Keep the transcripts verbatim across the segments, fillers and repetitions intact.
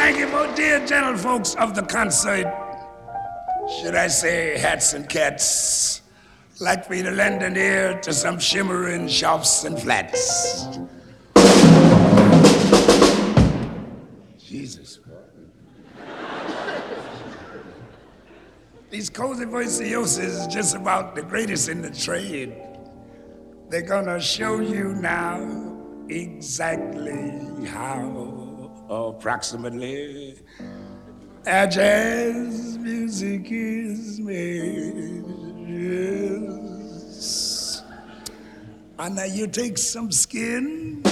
Thank you, for dear gentlefolks of the concert. Should I say hats and cats? Like for you to lend an ear to some shimmering sharps and flats. Jesus. These cozy voiciosos is just about the greatest in the trade. They're gonna show you now exactly how, approximately, our jazz music is made. Yes. And now you take some skin,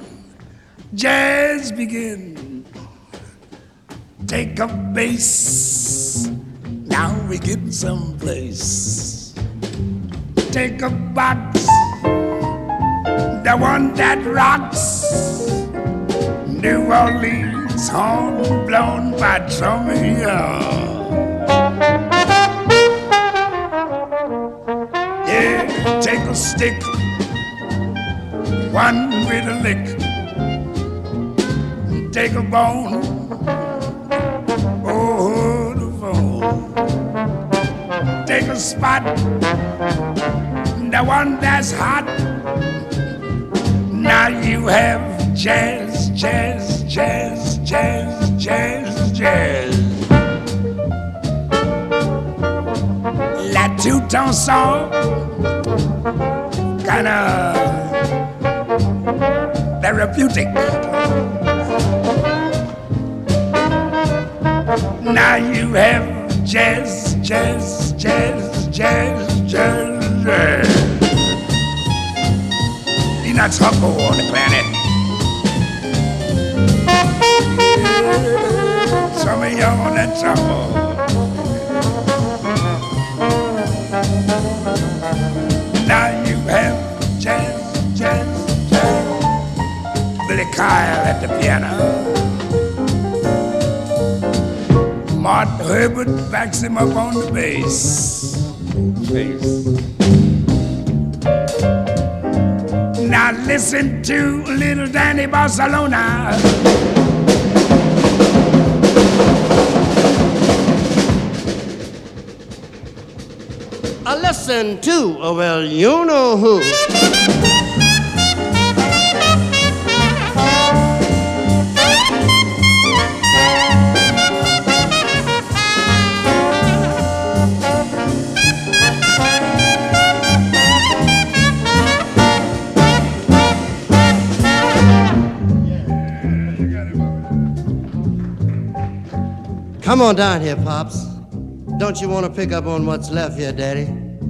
jazz begin. Take a bass, now we get someplace. Take a box, the one that rocks. New Orleans, horn blown by Tromeo. Yeah, take a stick, one with a lick. Take a bone, oh, the phone. Take a spot, the one that's hot. Now you have jazz, jazz, jazz, jazz, jazz, jazz. La two-tone song, kinda therapeutic. Now you have jazz, jazz, jazz, jazz, jazz, jazz. Peanuts Hucko on the planet. Yeah, some of y'all on that trouble. Now you have jazz, jazz, jazz. Billy Kyle at the piano. Mart Herbert backs him up on the bass. bass. Now listen to little Danny Barcelona. I listen to, oh, well, you know who. Come on down here, Pops. Don't you want to pick up on what's left here, Daddy?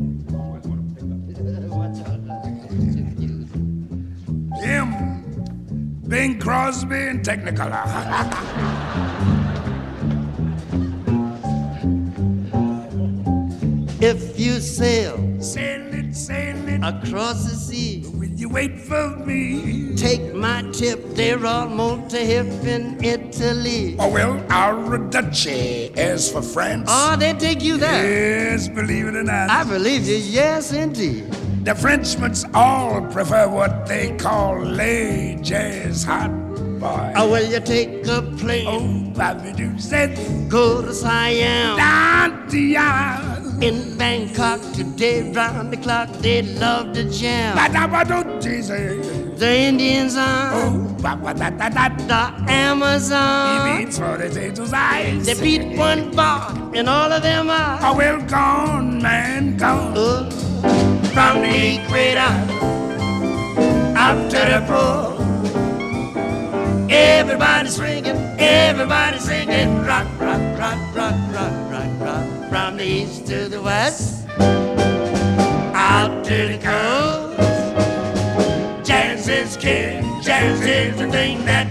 Him, Bing Crosby and Technicolor. If you sail, sail it, sail it across the sea, will you wait for me? Take my tip, they're almost to hip in Italy. Oh, well, Arrivederci as for France. Oh, they take you there? Yes, believe it or not. I believe you, yes, indeed. The Frenchmen all prefer what they call lay jazz hot boy. Oh, well, you take a plane. Oh, Bobby do said. Go to Siam. Down the yard. In Bangkok today, round the clock, they love to jam. The Indians on oh, ba, ba, da, da, da. the Amazon. He beats for the angels' eyes. They beat one bar, and all of them are. Oh, well, gone, man, gone. Uh, from the equator up to the pole. Everybody's swinging, everybody's singing. Rock, rock, rock, rock, rock, rock, rock. From the east to the west, out to the coast. Jazz is king, jazz is the thing that